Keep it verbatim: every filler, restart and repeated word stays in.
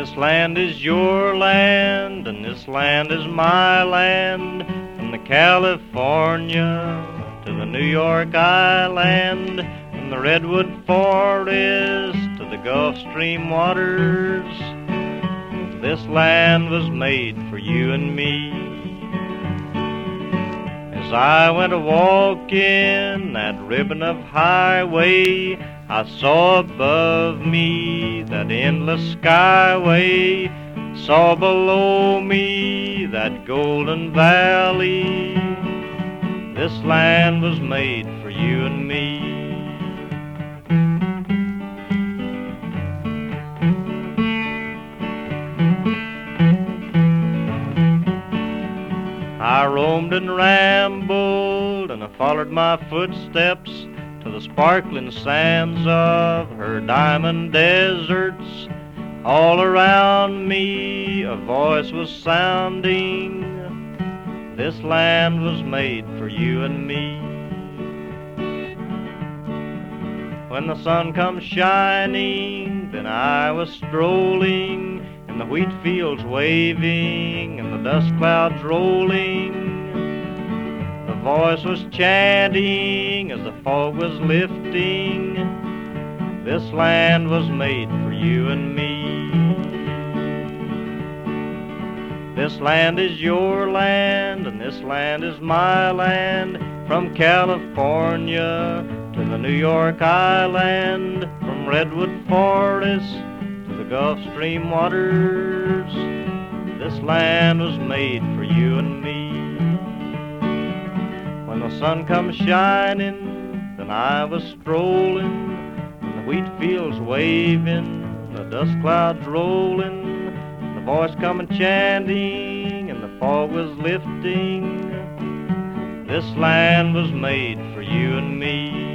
This land is your land, and this land is my land. From the California to the New York Island, from the redwood forest to the Gulf Stream waters, this land was made for you and me. As I went a-walking that ribbon of highway, I saw above me that endless skyway, saw below me that golden valley. This land was made for you and me. I roamed and rambled, and I followed my footsteps to the sparkling sands of her diamond deserts. All around me a voice was sounding, this land was made for you and me. When the sun comes shining, then I was strolling in the wheat fields waving and the dust clouds rolling. The voice was chanting as the fog was lifting, this land was made for you and me. This land is your land, and this land is my land. From California to the New York Island, from redwood forests to the Gulf Stream waters, this land was made for you and me. When the sun comes shining, then I was strolling, and the wheat fields waving, the dust clouds rolling, the voice coming chanting, and the fog was lifting, this land was made for you and me.